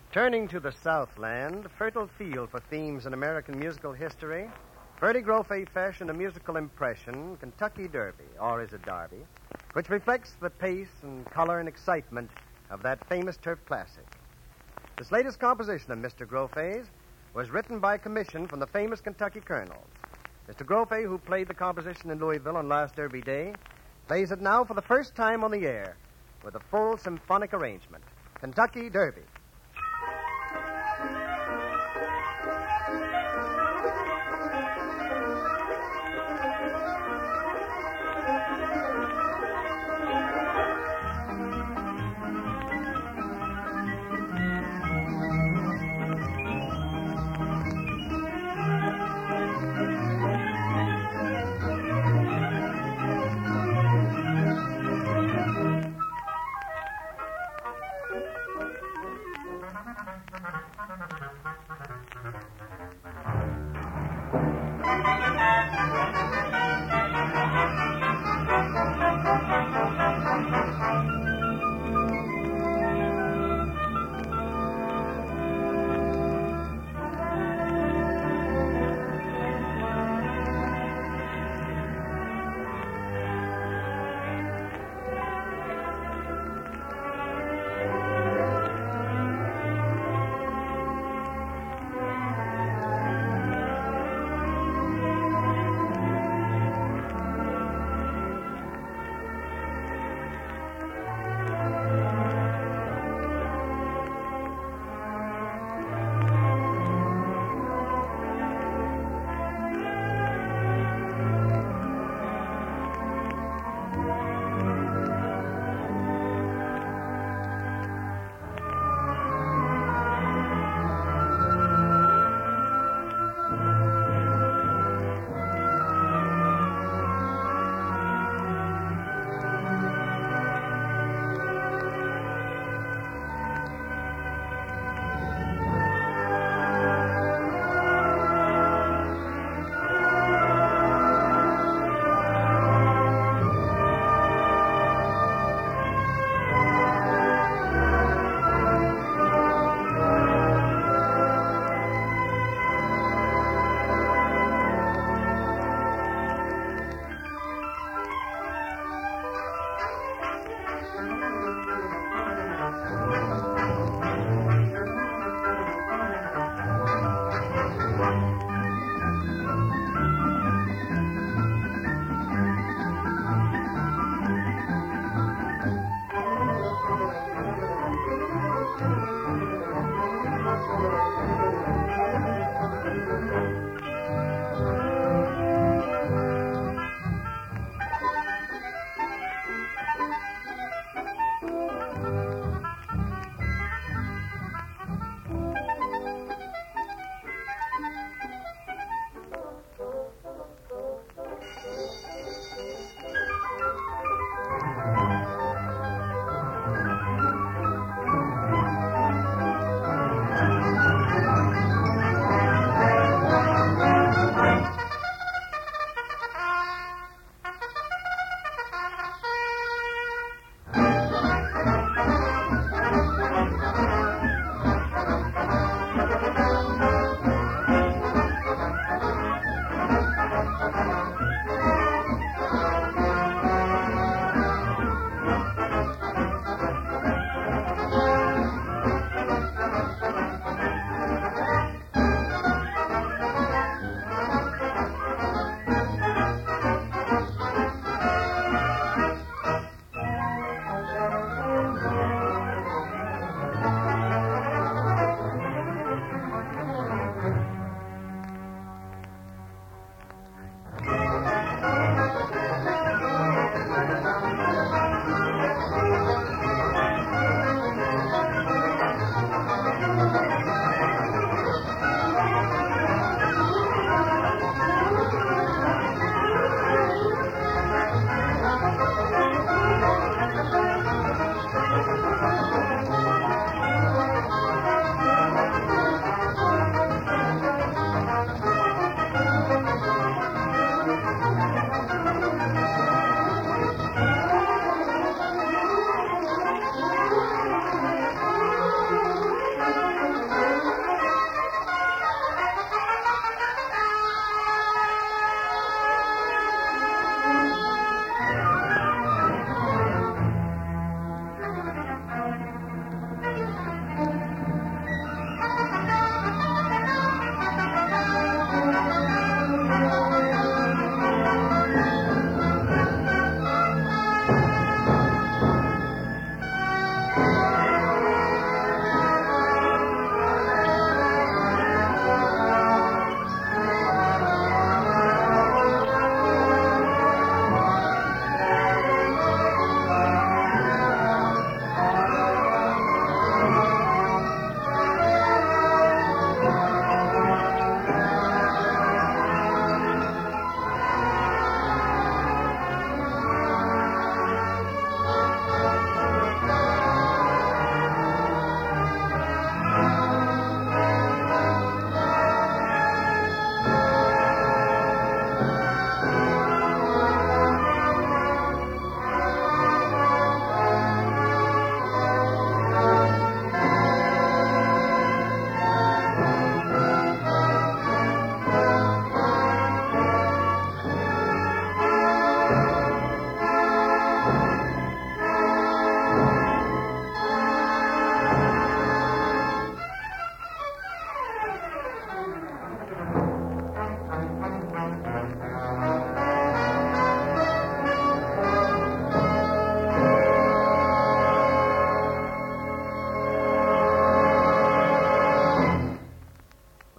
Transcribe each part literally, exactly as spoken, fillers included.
Turning to the Southland, fertile field for themes in American musical history, Bertie Grofé fashioned a musical impression, Kentucky Derby, or is it Derby, which reflects the pace and color and excitement of that famous turf classic. This latest composition of Mister Grofé's was written by commission from the famous Kentucky Colonels. Mister Grofé, who played the composition in Louisville on last Derby Day, plays it now for the first time on the air with a full symphonic arrangement. Kentucky Derby.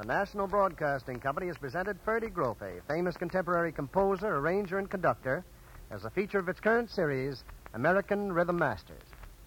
National Broadcasting Company has presented Ferdy Grofe, famous contemporary composer, arranger, and conductor, as a feature of its current series, American Rhythm Masters.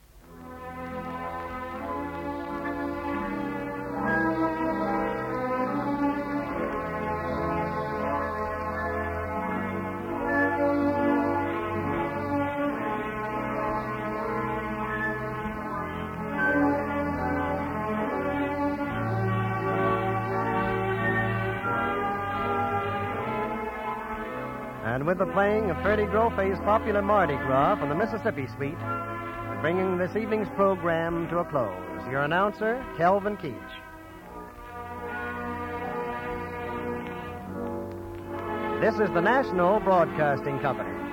And with the playing of Ferdy Grofe's popular Mardi Gras from the Mississippi Suite, we're bringing this evening's program to a close. Your announcer, Kelvin Keach. This is the National Broadcasting Company.